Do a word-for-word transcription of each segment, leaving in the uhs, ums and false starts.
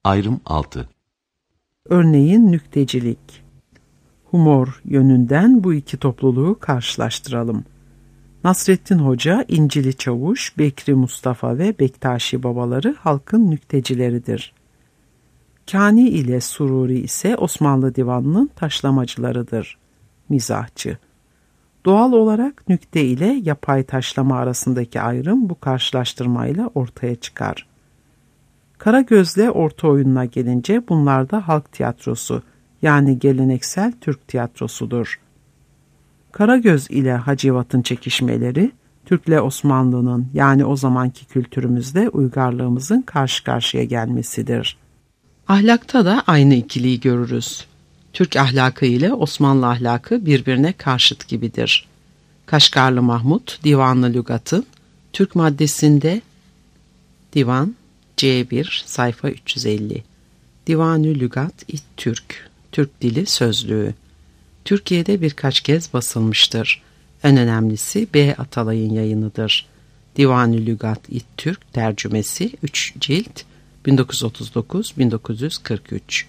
Ayrım altı. Örneğin nüktecilik. Humor yönünden bu iki topluluğu karşılaştıralım. Nasrettin Hoca, İncili Çavuş, Bekri Mustafa ve Bektaşi babaları halkın nüktecileridir. Kani ile Sururi ise Osmanlı divanının taşlamacılarıdır. Mizahçı. Doğal olarak nükte ile yapay taşlama arasındaki ayrım bu karşılaştırmayla ortaya çıkar. Karagöz'le orta oyununa gelince bunlar da halk tiyatrosu, yani geleneksel Türk tiyatrosudur. Karagöz ile Hacivat'ın çekişmeleri, Türk'le Osmanlı'nın yani o zamanki kültürümüzde uygarlığımızın karşı karşıya gelmesidir. Ahlakta da aynı ikiliyi görürüz. Türk ahlakı ile Osmanlı ahlakı birbirine karşıt gibidir. Kaşgarlı Mahmut, Divan-ı Lügat'ın Türk maddesinde Divan C bir sayfa üç yüz elli. Divan-ı Lügat İt Türk, Türk dili sözlüğü. Türkiye'de birkaç kez basılmıştır. En önemlisi B. Atalay'ın yayınıdır. Divan-ı Lügat İt Türk tercümesi üç cilt bin dokuz yüz otuz dokuz bin dokuz yüz kırk üç.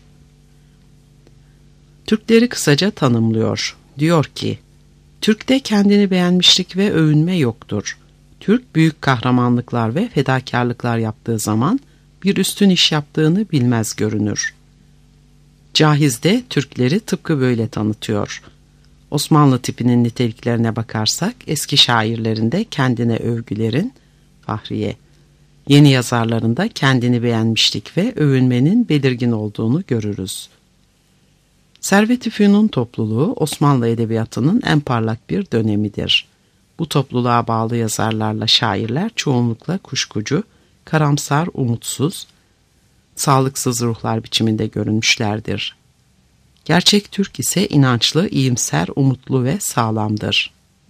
Türkleri kısaca tanımlıyor. Diyor ki, Türk'te kendini beğenmişlik ve övünme yoktur. Türk büyük kahramanlıklar ve fedakarlıklar yaptığı zaman bir üstün iş yaptığını bilmez görünür. Cahiz de Türkleri tıpkı böyle tanıtıyor. Osmanlı tipinin niteliklerine bakarsak eski şairlerinde kendine övgülerin, Fahriye, yeni yazarlarında kendini beğenmişlik ve övünmenin belirgin olduğunu görürüz. Servet-i Fünun topluluğu Osmanlı edebiyatının en parlak bir dönemidir. Bu topluluğa bağlı yazarlarla şairler çoğunlukla kuşkucu, karamsar, umutsuz, sağlıksız ruhlar biçiminde görünmüşlerdir. Gerçek Türk ise inançlı, iyimser, umutlu ve sağlamdır.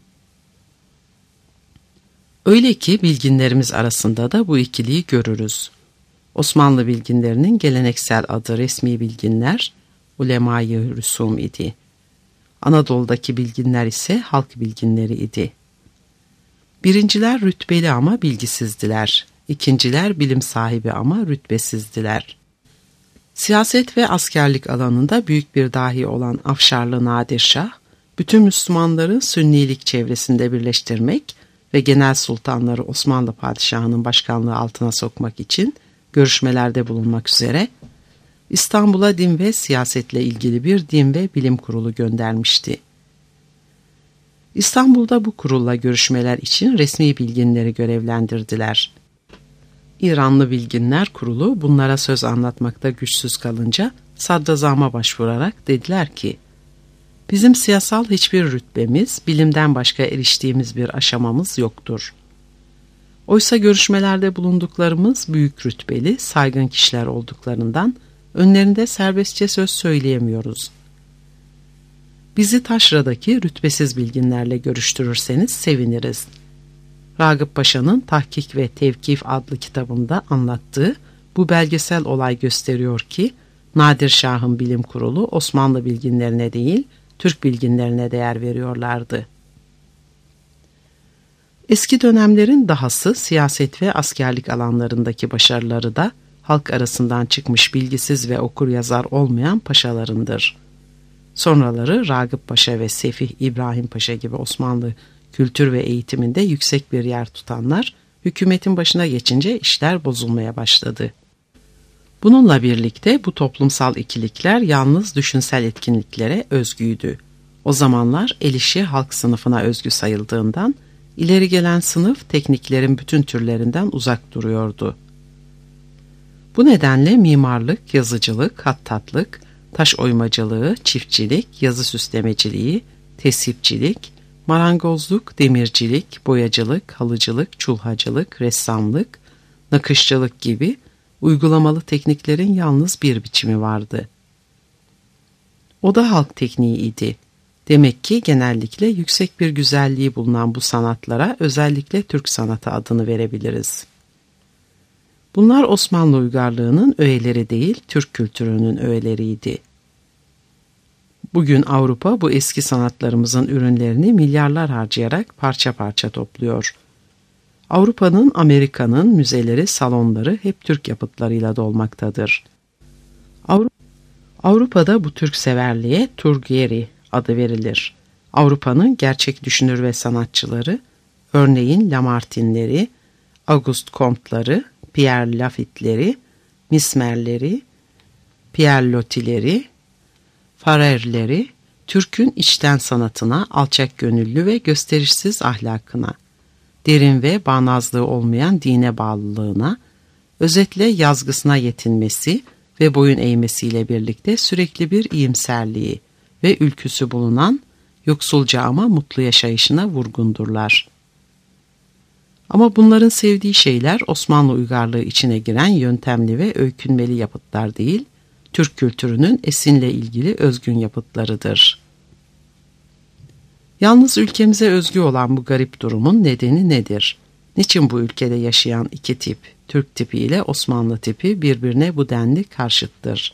Öyle ki bilginlerimiz arasında da bu ikiliyi görürüz. Osmanlı bilginlerinin geleneksel adı resmi bilginler, ulema-i rüsum idi. Anadolu'daki bilginler ise halk bilginleri idi. Birinciler rütbeli ama bilgisizdiler. İkinciler bilim sahibi ama rütbesizdiler. Siyaset ve askerlik alanında büyük bir dahi olan Afşarlı Nadir Şah, bütün Müslümanları Sünnilik çevresinde birleştirmek ve genel sultanları Osmanlı padişahının başkanlığı altına sokmak için görüşmelerde bulunmak üzere İstanbul'a din ve siyasetle ilgili bir din ve bilim kurulu göndermişti. İstanbul'da bu kurulla görüşmeler için resmi bilginleri görevlendirdiler. İranlı Bilginler Kurulu bunlara söz anlatmakta güçsüz kalınca sadrazama başvurarak dediler ki, bizim siyasal hiçbir rütbemiz, bilimden başka eriştiğimiz bir aşamamız yoktur. Oysa görüşmelerde bulunduklarımız büyük rütbeli, saygın kişiler olduklarından önlerinde serbestçe söz söyleyemiyoruz. Bizi taşradaki rütbesiz bilginlerle görüştürürseniz seviniriz. Ragıp Paşa'nın Tahkik ve Tevkif adlı kitabında anlattığı bu belgesel olay gösteriyor ki Nadir Şah'ın bilim kurulu Osmanlı bilginlerine değil Türk bilginlerine değer veriyorlardı. Eski dönemlerin dahası siyaset ve askerlik alanlarındaki başarıları da halk arasından çıkmış bilgisiz ve okuryazar olmayan paşalarındır. Sonraları Ragıp Paşa ve Sefih İbrahim Paşa gibi Osmanlı kültür ve eğitiminde yüksek bir yer tutanlar, hükümetin başına geçince işler bozulmaya başladı. Bununla birlikte bu toplumsal ikilikler yalnız düşünsel etkinliklere özgüydü. O zamanlar el işi halk sınıfına özgü sayıldığından, ileri gelen sınıf tekniklerin bütün türlerinden uzak duruyordu. Bu nedenle mimarlık, yazıcılık, hattatlık, taş oymacılığı, çiftçilik, yazı süslemeciliği, tesipçilik, marangozluk, demircilik, boyacılık, halıcılık, çulhacılık, ressamlık, nakışçılık gibi uygulamalı tekniklerin yalnız bir biçimi vardı. O da halk tekniği idi. Demek ki genellikle yüksek bir güzelliği bulunan bu sanatlara özellikle Türk sanatı adını verebiliriz. Bunlar Osmanlı uygarlığının öğeleri değil, Türk kültürünün öğeleriydi. Bugün Avrupa bu eski sanatlarımızın ürünlerini milyarlar harcayarak parça parça topluyor. Avrupa'nın, Amerika'nın müzeleri, salonları hep Türk yapıtlarıyla dolmaktadır. Avrupa'da bu Türkseverliğe Turghieri adı verilir. Avrupa'nın gerçek düşünür ve sanatçıları, örneğin Lamartine'leri, Auguste Comte'ları, Pierre Laffitte'leri, Mesmer'leri, Pierre Loti'leri, Farer'leri, Türk'ün içten sanatına, alçak gönüllü ve gösterişsiz ahlakına, derin ve bağnazlığı olmayan dine bağlılığına, özetle yazgısına yetinmesi ve boyun eğmesiyle birlikte sürekli bir iyimserliği ve ülküsü bulunan yoksulca ama mutlu yaşayışına vurgundurlar. Ama bunların sevdiği şeyler Osmanlı uygarlığı içine giren yöntemli ve öykünmeli yapıtlar değil, Türk kültürünün esinle ilgili özgün yapıtlarıdır. Yalnız ülkemize özgü olan bu garip durumun nedeni nedir? Niçin bu ülkede yaşayan iki tip, Türk tipi ile Osmanlı tipi birbirine bu denli karşıttır?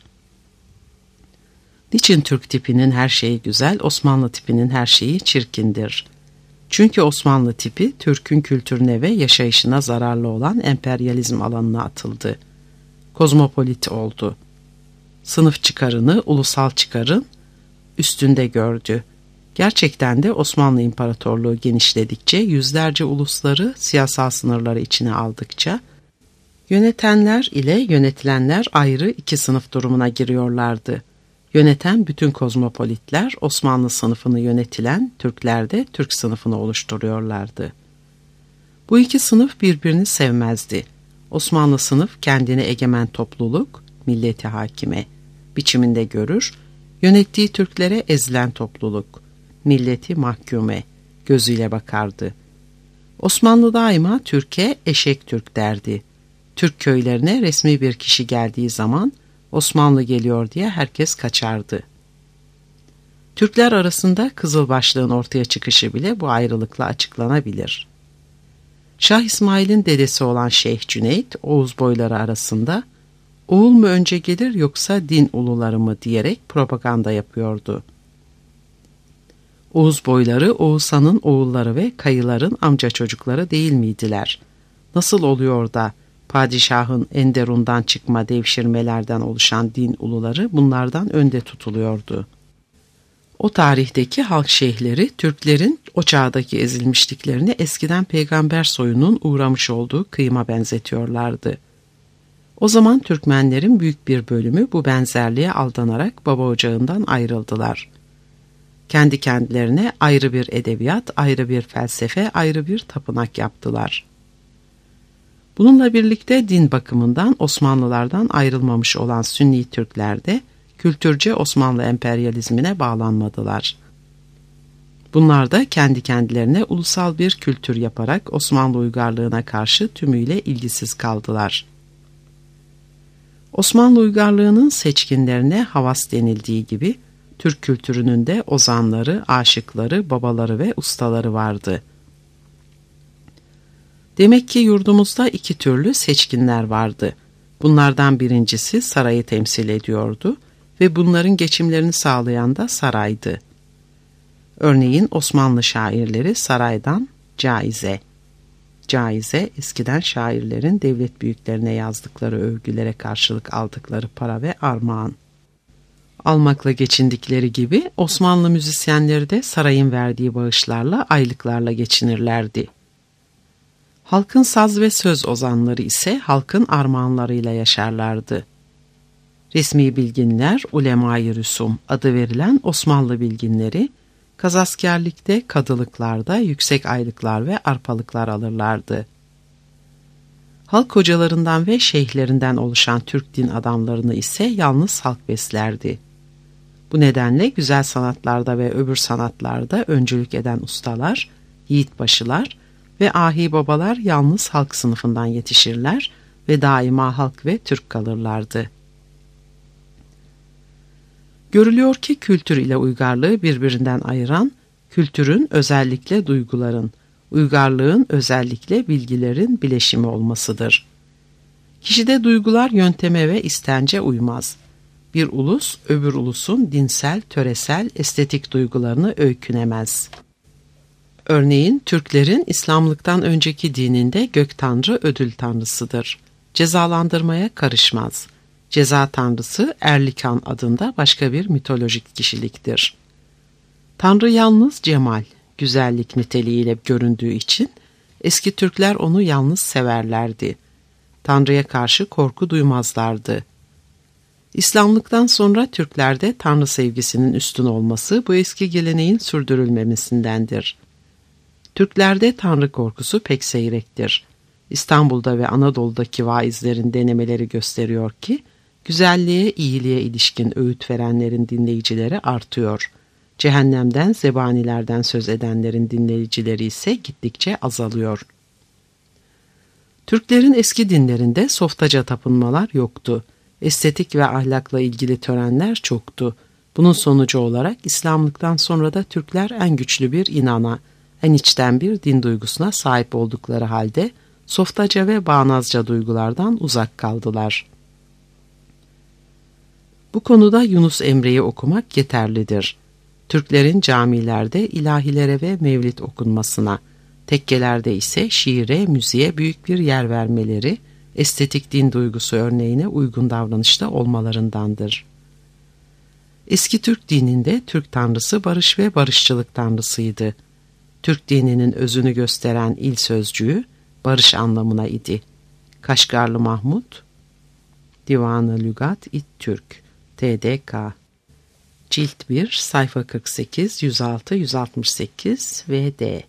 Niçin Türk tipinin her şeyi güzel, Osmanlı tipinin her şeyi çirkindir? Çünkü Osmanlı tipi Türk'ün kültürüne ve yaşayışına zararlı olan emperyalizm alanına atıldı. Kozmopolit oldu. Sınıf çıkarını, ulusal çıkarın üstünde gördü. Gerçekten de Osmanlı İmparatorluğu genişledikçe, yüzlerce ulusları siyasal sınırları içine aldıkça, yönetenler ile yönetilenler ayrı iki sınıf durumuna giriyorlardı. Yöneten bütün kozmopolitler Osmanlı sınıfını, yönetilen Türkler de Türk sınıfını oluşturuyorlardı. Bu iki sınıf birbirini sevmezdi. Osmanlı sınıf kendini egemen topluluk, milleti hakime biçiminde görür, yönettiği Türklere ezilen topluluk, milleti mahkume gözüyle bakardı. Osmanlı daima Türk'e eşek Türk derdi. Türk köylerine resmi bir kişi geldiği zaman Osmanlı geliyor diye herkes kaçardı. Türkler arasında Kızılbaşlığın ortaya çıkışı bile bu ayrılıkla açıklanabilir. Şah İsmail'in dedesi olan Şeyh Cüneyt, Oğuz boyları arasında oğul mu önce gelir yoksa din uluları mı diyerek propaganda yapıyordu. Oğuz boyları Oğuzhan'ın oğulları ve kayıların amca çocukları değil miydiler? Nasıl oluyor da padişahın enderundan çıkma devşirmelerden oluşan din uluları bunlardan önde tutuluyordu? O tarihteki halk şeyhleri Türklerin o çağdaki ezilmişliklerini eskiden peygamber soyunun uğramış olduğu kıyıma benzetiyorlardı. O zaman Türkmenlerin büyük bir bölümü bu benzerliğe aldanarak baba ocağından ayrıldılar. Kendi kendilerine ayrı bir edebiyat, ayrı bir felsefe, ayrı bir tapınak yaptılar. Bununla birlikte din bakımından Osmanlılardan ayrılmamış olan Sünni Türkler de kültürce Osmanlı emperyalizmine bağlanmadılar. Bunlar da kendi kendilerine ulusal bir kültür yaparak Osmanlı uygarlığına karşı tümüyle ilgisiz kaldılar. Osmanlı uygarlığının seçkinlerine havas denildiği gibi Türk kültürünün de ozanları, aşıkları, babaları ve ustaları vardı. Demek ki yurdumuzda iki türlü seçkinler vardı. Bunlardan birincisi sarayı temsil ediyordu ve bunların geçimlerini sağlayan da saraydı. Örneğin Osmanlı şairleri saraydan caize. Caize, eskiden şairlerin devlet büyüklerine yazdıkları övgülere karşılık aldıkları para ve armağan. Almakla geçindikleri gibi Osmanlı müzisyenleri de sarayın verdiği bağışlarla, aylıklarla geçinirlerdi. Halkın saz ve söz ozanları ise halkın armağanlarıyla yaşarlardı. Resmi bilginler, ulema-i rüsum adı verilen Osmanlı bilginleri, kazaskerlikte, kadılıklarda yüksek aylıklar ve arpalıklar alırlardı. Halk hocalarından ve şeyhlerinden oluşan Türk din adamlarını ise yalnız halk beslerdi. Bu nedenle güzel sanatlarda ve öbür sanatlarda öncülük eden ustalar, yiğitbaşılar ve ahi babalar yalnız halk sınıfından yetişirler ve daima halk ve Türk kalırlardı. Görülüyor ki kültür ile uygarlığı birbirinden ayıran, kültürün özellikle duyguların, uygarlığın özellikle bilgilerin bileşimi olmasıdır. Kişide duygular yönteme ve istence uymaz. Bir ulus öbür ulusun dinsel, töresel, estetik duygularını öykünemez. Örneğin Türklerin İslamlıktan önceki dininde gök tanrı ödül tanrısıdır. Cezalandırmaya karışmaz. Ceza tanrısı Erlikan adında başka bir mitolojik kişiliktir. Tanrı yalnız cemal, güzellik niteliğiyle göründüğü için eski Türkler onu yalnız severlerdi. Tanrı'ya karşı korku duymazlardı. İslamlıktan sonra Türklerde Tanrı sevgisinin üstün olması bu eski geleneğin sürdürülmemesindendir. Türklerde Tanrı korkusu pek seyrektir. İstanbul'da ve Anadolu'daki vaizlerin denemeleri gösteriyor ki, güzelliğe, iyiliğe ilişkin öğüt verenlerin dinleyicileri artıyor. Cehennemden, zebanilerden söz edenlerin dinleyicileri ise gittikçe azalıyor. Türklerin eski dinlerinde softaca tapınmalar yoktu. Estetik ve ahlakla ilgili törenler çoktu. Bunun sonucu olarak İslamlıktan sonra da Türkler en güçlü bir inana, en içten bir din duygusuna sahip oldukları halde softaca ve bağnazca duygulardan uzak kaldılar. Bu konuda Yunus Emre'yi okumak yeterlidir. Türklerin camilerde ilahilere ve mevlid okunmasına, tekkelerde ise şiire, müziğe büyük bir yer vermeleri, estetik din duygusu örneğine uygun davranışta olmalarındandır. Eski Türk dininde Türk tanrısı barış ve barışçılık tanrısıydı. Türk dininin özünü gösteren il sözcüğü barış anlamına idi. Kaşgarlı Mahmut, Divan-ı Lügat-i Türk, T D K, Cilt bir, sayfa kırk sekiz, yüz altı yüz altmış sekiz ve D.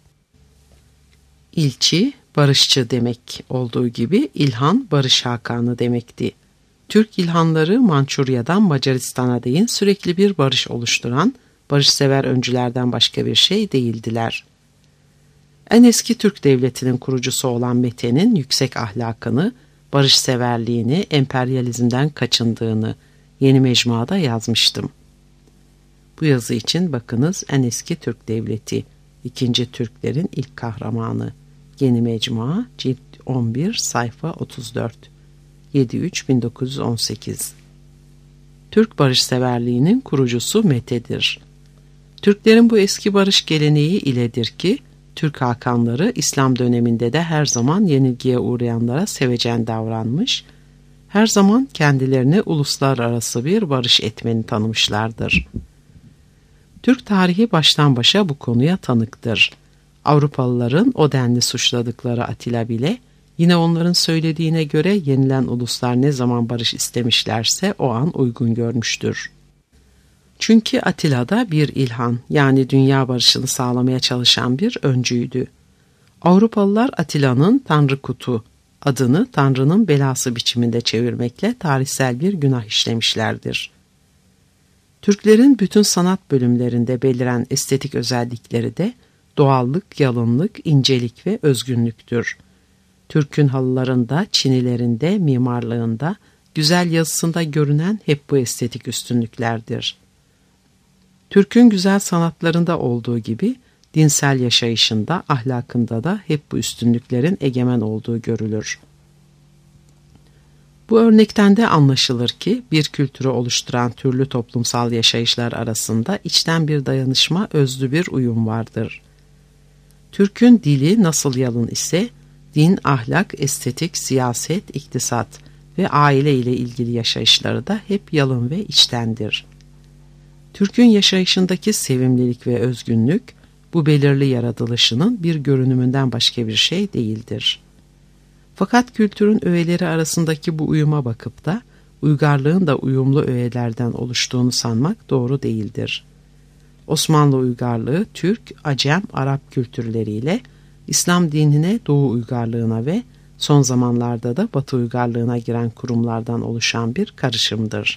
İlçi, barışçı demek olduğu gibi İlhan, Barış Hakanı demekti. Türk İlhanları Mançurya'dan Macaristan'a değin sürekli bir barış oluşturan, barışsever öncülerden başka bir şey değildiler. En eski Türk devletinin kurucusu olan Mete'nin yüksek ahlakını, barışseverliğini, emperyalizmden kaçındığını Yeni Mecmua'da yazmıştım. Bu yazı için bakınız En Eski Türk Devleti, İkinci Türklerin ilk kahramanı, Yeni Mecmua, cilt on bir, sayfa otuz dört, yedi üç bin dokuz yüz on sekiz. Türk barışseverliğinin kurucusu Mete'dir. Türklerin bu eski barış geleneği iledir ki, Türk hakanları İslam döneminde de her zaman yenilgiye uğrayanlara sevecen davranmış, her zaman kendilerini uluslararası bir barış etmeni tanımışlardır. Türk tarihi baştan başa bu konuya tanıktır. Avrupalıların o denli suçladıkları Atilla bile, yine onların söylediğine göre yenilen uluslar ne zaman barış istemişlerse o an uygun görmüştür. Çünkü Atilla da bir ilhan, yani dünya barışını sağlamaya çalışan bir öncüydü. Avrupalılar Atilla'nın Tanrı Kutu adını Tanrı'nın belası biçiminde çevirmekle tarihsel bir günah işlemişlerdir. Türklerin bütün sanat bölümlerinde beliren estetik özellikleri de doğallık, yalınlık, incelik ve özgünlüktür. Türk'ün halılarında, çinilerinde, mimarlığında, güzel yazısında görünen hep bu estetik üstünlüklerdir. Türk'ün güzel sanatlarında olduğu gibi dinsel yaşayışında, ahlakında da hep bu üstünlüklerin egemen olduğu görülür. Bu örnekten de anlaşılır ki bir kültürü oluşturan türlü toplumsal yaşayışlar arasında içten bir dayanışma, özlü bir uyum vardır. Türk'ün dili nasıl yalın ise, din, ahlak, estetik, siyaset, iktisat ve aile ile ilgili yaşayışları da hep yalın ve içtendir. Türk'ün yaşayışındaki sevimlilik ve özgünlük, bu belirli yaratılışının bir görünümünden başka bir şey değildir. Fakat kültürün öğeleri arasındaki bu uyuma bakıp da, uygarlığın da uyumlu öğelerden oluştuğunu sanmak doğru değildir. Osmanlı uygarlığı, Türk, Acem, Arap kültürleriyle, İslam dinine, Doğu uygarlığına ve son zamanlarda da Batı uygarlığına giren kurumlardan oluşan bir karışımdır.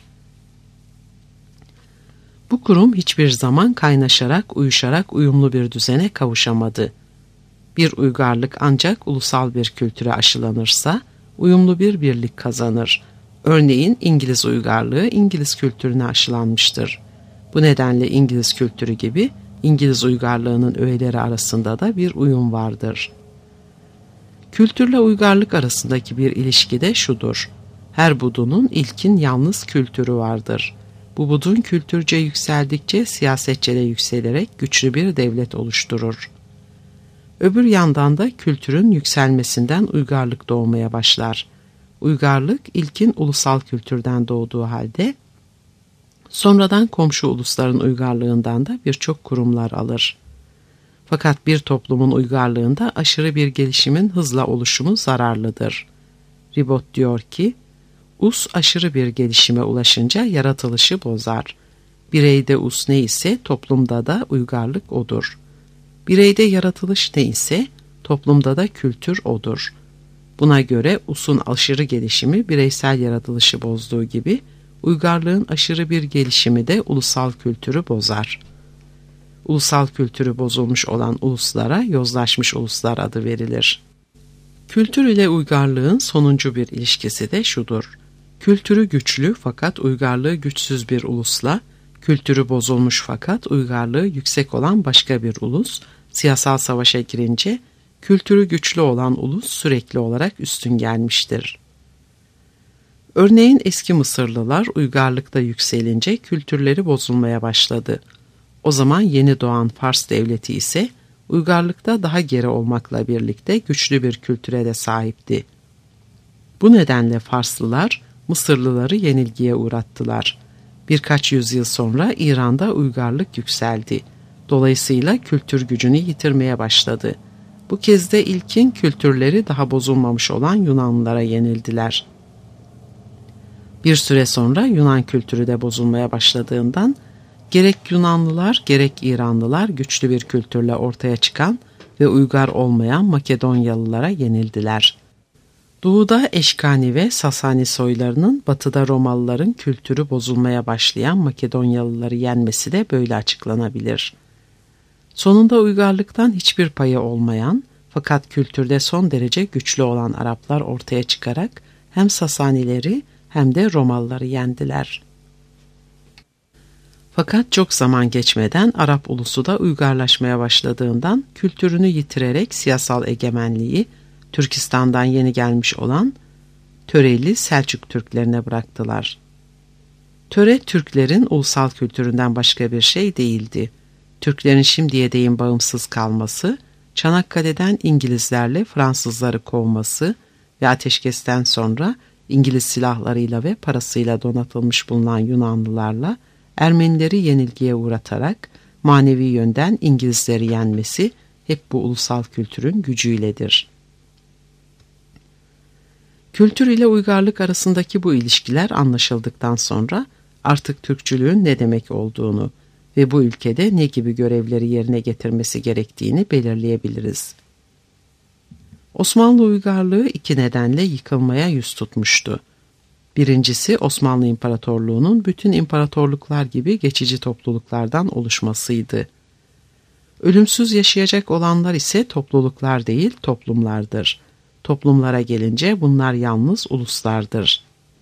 Bu kurum hiçbir zaman kaynaşarak, uyuşarak uyumlu bir düzene kavuşamadı. Bir uygarlık ancak ulusal bir kültüre aşılanırsa uyumlu bir birlik kazanır. Örneğin İngiliz uygarlığı İngiliz kültürüne aşılanmıştır. Bu nedenle İngiliz kültürü gibi İngiliz uygarlığının öğeleri arasında da bir uyum vardır. Kültürle uygarlık arasındaki bir ilişki de şudur: her budunun ilkin yalnız kültürü vardır. Bu budun kültürce yükseldikçe siyasetçe de yükselerek güçlü bir devlet oluşturur. Öbür yandan da kültürün yükselmesinden uygarlık doğmaya başlar. Uygarlık ilkin ulusal kültürden doğduğu halde, sonradan komşu ulusların uygarlığından da birçok kurumlar alır. Fakat bir toplumun uygarlığında aşırı bir gelişimin hızla oluşumu zararlıdır. Ribot diyor ki, us aşırı bir gelişime ulaşınca yaratılışı bozar. Bireyde us ne ise toplumda da uygarlık odur. Bireyde yaratılış ne ise toplumda da kültür odur. Buna göre usun aşırı gelişimi bireysel yaratılışı bozduğu gibi, uygarlığın aşırı bir gelişimi de ulusal kültürü bozar. Ulusal kültürü bozulmuş olan uluslara yozlaşmış uluslar adı verilir. Kültür ile uygarlığın sonuncu bir ilişkisi de şudur. Kültürü güçlü fakat uygarlığı güçsüz bir ulusla, kültürü bozulmuş fakat uygarlığı yüksek olan başka bir ulus, siyasal savaşa girince, kültürü güçlü olan ulus sürekli olarak üstün gelmiştir. Örneğin eski Mısırlılar uygarlıkta yükselince kültürleri bozulmaya başladı. O zaman yeni doğan Fars devleti ise uygarlıkta daha geri olmakla birlikte güçlü bir kültüre de sahipti. Bu nedenle Farslılar Mısırlıları yenilgiye uğrattılar. Birkaç yüzyıl sonra İran'da uygarlık yükseldi. Dolayısıyla kültür gücünü yitirmeye başladı. Bu kez de ilkin kültürleri daha bozulmamış olan Yunanlılara yenildiler. Bir süre sonra Yunan kültürü de bozulmaya başladığından gerek Yunanlılar gerek İranlılar güçlü bir kültürle ortaya çıkan ve uygar olmayan Makedonyalılara yenildiler. Doğuda Eşkani ve Sasani soylarının, batıda Romalıların kültürü bozulmaya başlayan Makedonyalıları yenmesi de böyle açıklanabilir. Sonunda uygarlıktan hiçbir payı olmayan fakat kültürde son derece güçlü olan Araplar ortaya çıkarak hem Sasanileri hem de Romalıları yendiler. Fakat çok zaman geçmeden Arap ulusu da uygarlaşmaya başladığından kültürünü yitirerek siyasal egemenliği Türkistan'dan yeni gelmiş olan Töreli Selçuk Türklerine bıraktılar. Töre Türklerin ulusal kültüründen başka bir şey değildi. Türklerin şimdiye değin bağımsız kalması, Çanakkale'den İngilizlerle Fransızları kovması ve ateşkesten sonra İngiliz silahlarıyla ve parasıyla donatılmış bulunan Yunanlılarla Ermenileri yenilgiye uğratarak manevi yönden İngilizleri yenmesi hep bu ulusal kültürün gücüyledir. Kültür ile uygarlık arasındaki bu ilişkiler anlaşıldıktan sonra artık Türkçülüğün ne demek olduğunu ve bu ülkede ne gibi görevleri yerine getirmesi gerektiğini belirleyebiliriz. Osmanlı uygarlığı iki nedenle yıkılmaya yüz tutmuştu. Birincisi Osmanlı İmparatorluğu'nun bütün imparatorluklar gibi geçici topluluklardan oluşmasıydı. Ölümsüz yaşayacak olanlar ise topluluklar değil toplumlardır. Toplumlara gelince bunlar yalnız uluslardır.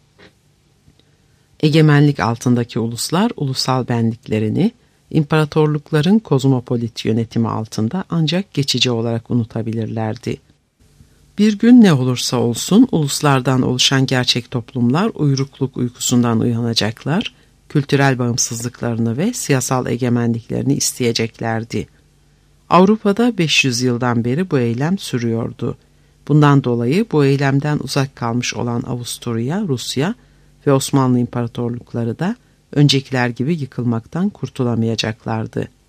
Egemenlik altındaki uluslar ulusal benliklerini, imparatorlukların kozmopolit yönetimi altında ancak geçici olarak unutabilirlerdi. Bir gün ne olursa olsun uluslardan oluşan gerçek toplumlar uyrukluk uykusundan uyanacaklar, kültürel bağımsızlıklarını ve siyasal egemenliklerini isteyeceklerdi. Avrupa'da beş yüz yıldan beri bu eylem sürüyordu. Bundan dolayı bu eylemden uzak kalmış olan Avusturya, Rusya ve Osmanlı İmparatorlukları da öncekiler gibi yıkılmaktan kurtulamayacaklardı.